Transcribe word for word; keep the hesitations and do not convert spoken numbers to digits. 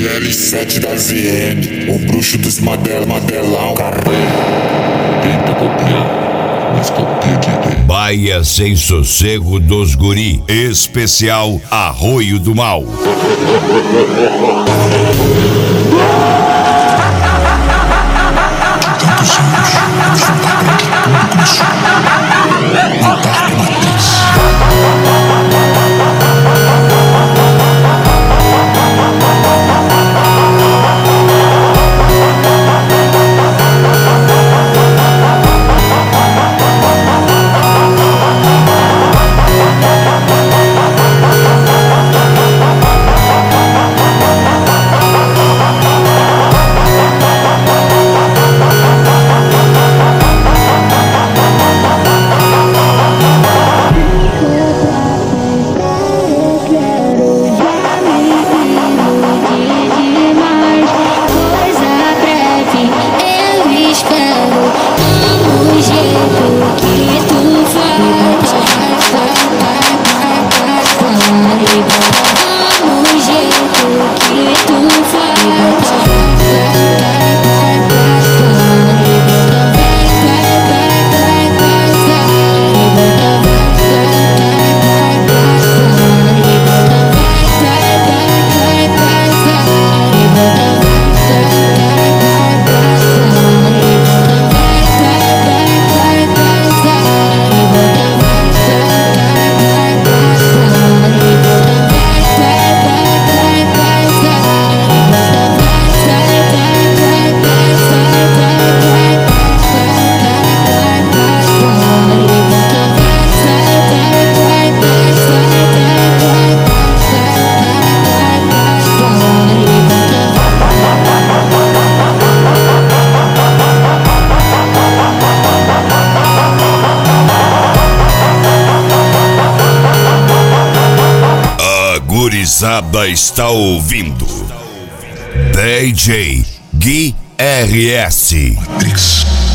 D L sete da Z N, o bruxo dos Madela, Madelão, carrega. Tenta copiar, mas copia direito. Baia Sem Sossego dos Guri, especial Arroio do Mal. Tantos anos, eles vão dar pra que tudo começou. No Dark Matrix. Gurizada está ouvindo D J Gui R S Matrix.